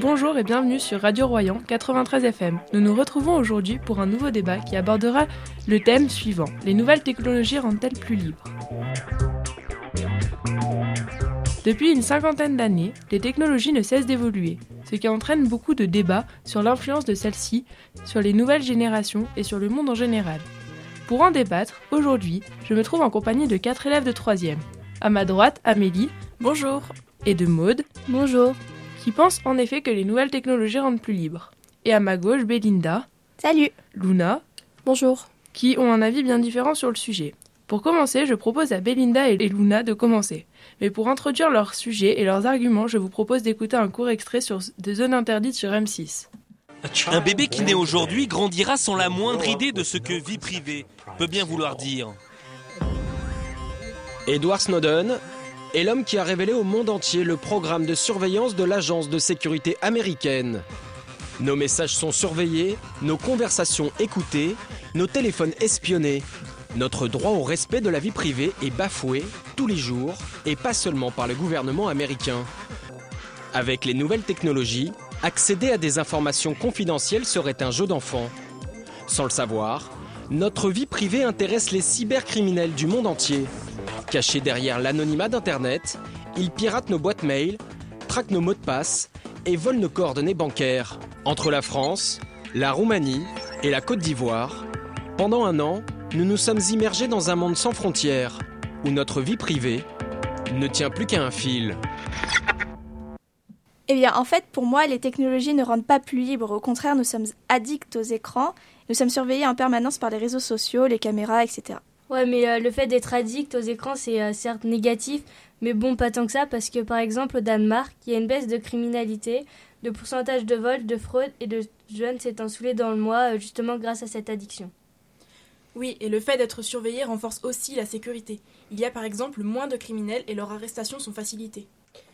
Bonjour et bienvenue sur Radio Royan 93 FM. Nous nous retrouvons aujourd'hui pour un nouveau débat qui abordera le thème suivant. Les nouvelles technologies rendent-elles plus libres ? Depuis une cinquantaine d'années, les technologies ne cessent d'évoluer, ce qui entraîne beaucoup de débats sur l'influence de celles-ci, sur les nouvelles générations et sur le monde en général. Pour en débattre, aujourd'hui, je me trouve en compagnie de 4 élèves de 3e. À ma droite, Amélie. Bonjour. Et de Maude. Bonjour. Qui pensent en effet que les nouvelles technologies rendent plus libres. Et à ma gauche, Belinda. Salut. Luna. Bonjour. Qui ont un avis bien différent sur le sujet. Pour commencer, je propose à Belinda et Luna de commencer. Mais pour introduire leur sujet et leurs arguments, je vous propose d'écouter un court extrait des zones interdites sur M6. Un bébé qui naît aujourd'hui grandira sans la moindre idée de ce que vie privée peut bien vouloir dire. Edward Snowden est l'homme qui a révélé au monde entier le programme de surveillance de l'agence de sécurité américaine. Nos messages sont surveillés, nos conversations écoutées, nos téléphones espionnés. Notre droit au respect de la vie privée est bafoué tous les jours et pas seulement par le gouvernement américain. Avec les nouvelles technologies, accéder à des informations confidentielles serait un jeu d'enfant. Sans le savoir, notre vie privée intéresse les cybercriminels du monde entier. Cachés derrière l'anonymat d'Internet, ils piratent nos boîtes mail, traquent nos mots de passe et volent nos coordonnées bancaires. Entre la France, la Roumanie et la Côte d'Ivoire, pendant un an, nous nous sommes immergés dans un monde sans frontières, où notre vie privée ne tient plus qu'à un fil. Eh bien, en fait, pour moi, les technologies ne rendent pas plus libres. Au contraire, nous sommes addicts aux écrans. Nous sommes surveillés en permanence par les réseaux sociaux, les caméras, etc. Ouais, mais le fait d'être addict aux écrans, c'est certes négatif, mais bon, pas tant que ça, parce que par exemple, au Danemark, il y a une baisse de criminalité, de pourcentage de vols, de fraude et de jeunes s'étant saoulés dans le mois, justement grâce à cette addiction. Oui, et le fait d'être surveillé renforce aussi la sécurité. Il y a par exemple moins de criminels et leurs arrestations sont facilitées.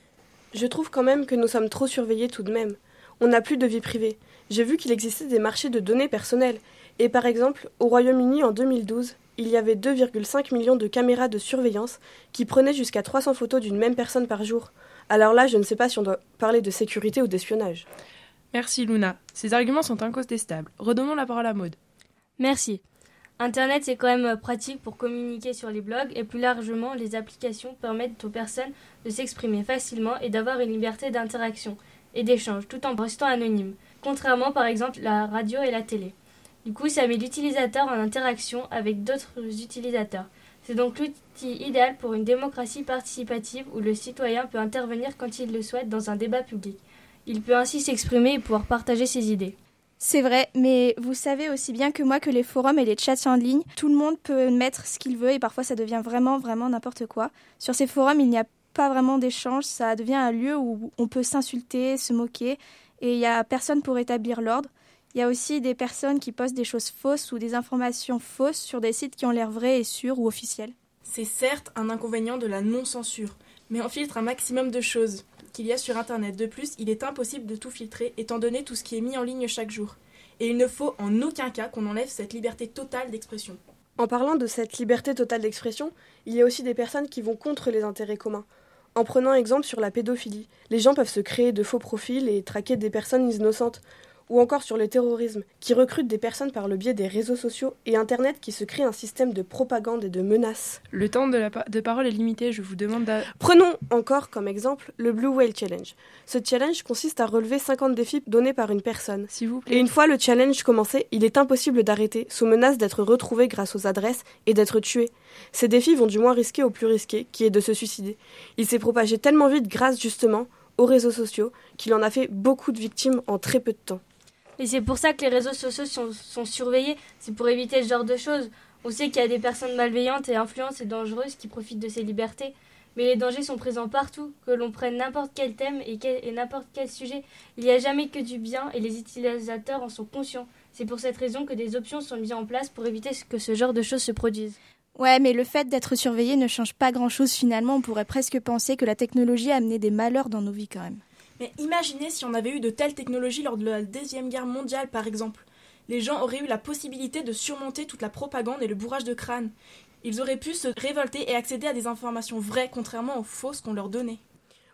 Je trouve quand même que nous sommes trop surveillés tout de même. On n'a plus de vie privée. J'ai vu qu'il existait des marchés de données personnelles. Et par exemple, au Royaume-Uni en 2012, il y avait 2,5 millions de caméras de surveillance qui prenaient jusqu'à 300 photos d'une même personne par jour. Alors là, je ne sais pas si on doit parler de sécurité ou d'espionnage. Merci Luna. Ces arguments sont incontestables. Redonnons la parole à Maude. Merci. Internet, c'est quand même pratique pour communiquer sur les blogs et plus largement, les applications permettent aux personnes de s'exprimer facilement et d'avoir une liberté d'interaction et d'échange tout en restant anonyme, contrairement par exemple la radio et la télé. Du coup, ça met l'utilisateur en interaction avec d'autres utilisateurs. C'est donc l'outil idéal pour une démocratie participative où le citoyen peut intervenir quand il le souhaite dans un débat public. Il peut ainsi s'exprimer et pouvoir partager ses idées. C'est vrai, mais vous savez aussi bien que moi que les forums et les chats en ligne, tout le monde peut mettre ce qu'il veut et parfois ça devient vraiment n'importe quoi. Sur ces forums, il n'y a pas vraiment d'échange, ça devient un lieu où on peut s'insulter, se moquer et il n'y a personne pour établir l'ordre. Il y a aussi des personnes qui postent des choses fausses ou des informations fausses sur des sites qui ont l'air vrais et sûrs ou officiels. C'est certes un inconvénient de la non-censure, mais on filtre un maximum de choses qu'il y a sur Internet. De plus, il est impossible de tout filtrer étant donné tout ce qui est mis en ligne chaque jour. Et il ne faut en aucun cas qu'on enlève cette liberté totale d'expression. En parlant de cette liberté totale d'expression, il y a aussi des personnes qui vont contre les intérêts communs. En prenant exemple sur la pédophilie, les gens peuvent se créer de faux profils et traquer des personnes innocentes. Ou encore sur le terrorisme, qui recrute des personnes par le biais des réseaux sociaux et Internet qui se crée un système de propagande et de menaces. Le temps de parole est limité, je vous demande Prenons encore comme exemple le Blue Whale Challenge. Ce challenge consiste à relever 50 défis donnés par une personne. S'il vous plaît. Et une fois le challenge commencé, il est impossible d'arrêter, sous menace d'être retrouvé grâce aux adresses et d'être tué. Ces défis vont du moins risqué au plus risqué, qui est de se suicider. Il s'est propagé tellement vite grâce justement aux réseaux sociaux qu'il en a fait beaucoup de victimes en très peu de temps. Et c'est pour ça que les réseaux sociaux sont surveillés, c'est pour éviter ce genre de choses. On sait qu'il y a des personnes malveillantes et influentes et dangereuses qui profitent de ces libertés. Mais les dangers sont présents partout, que l'on prenne n'importe quel thème et n'importe quel sujet. Il n'y a jamais que du bien et les utilisateurs en sont conscients. C'est pour cette raison que des options sont mises en place pour éviter que ce genre de choses se produisent. Ouais, mais le fait d'être surveillé ne change pas grand-chose finalement. On pourrait presque penser que la technologie a amené des malheurs dans nos vies quand même. Mais imaginez si on avait eu de telles technologies lors de la Deuxième Guerre mondiale, par exemple. Les gens auraient eu la possibilité de surmonter toute la propagande et le bourrage de crâne. Ils auraient pu se révolter et accéder à des informations vraies, contrairement aux fausses qu'on leur donnait.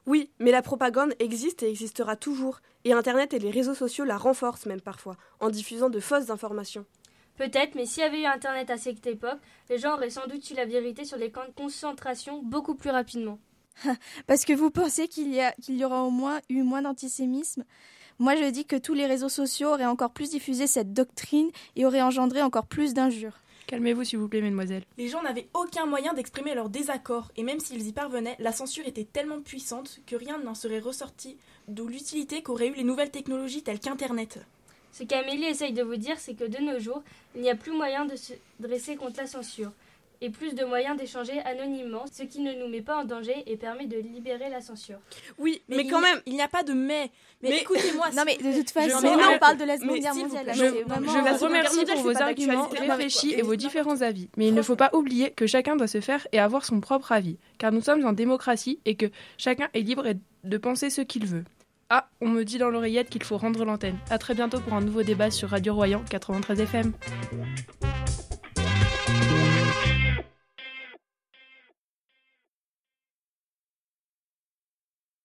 Oui, mais la propagande existe et existera toujours. Et Internet et les réseaux sociaux la renforcent même parfois, en diffusant de fausses informations. Peut-être, mais s'il y avait eu Internet à cette époque, les gens auraient sans doute su la vérité sur les camps de concentration beaucoup plus rapidement. Parce que vous pensez qu'il y aura eu moins d'antisémisme ? Moi, je dis que tous les réseaux sociaux auraient encore plus diffusé cette doctrine et auraient engendré encore plus d'injures. Calmez-vous s'il vous plaît, mademoiselle. Les gens n'avaient aucun moyen d'exprimer leur désaccord, et même s'ils y parvenaient, la censure était tellement puissante que rien n'en serait ressorti, d'où l'utilité qu'auraient eu les nouvelles technologies telles qu'Internet. Ce qu'Amélie essaye de vous dire, c'est que de nos jours, il n'y a plus moyen de se dresser contre la censure, et plus de moyens d'échanger anonymement, ce qui ne nous met pas en danger et permet de libérer la censure. Oui, mais quand même... Il n'y a pas de mais écoutez-moi... Non mais de toute façon, Mais on non, parle de la Seconde Guerre mondiale. Je vous remercie pour vos arguments réfléchis et vos différents avis. Mais il ne faut pas oublier que chacun doit se faire et avoir son propre avis. Car nous sommes en démocratie et que chacun est libre de penser ce qu'il veut. Ah, on me dit dans l'oreillette qu'il faut rendre l'antenne. À très bientôt pour un nouveau débat sur Radio Royan 93 FM.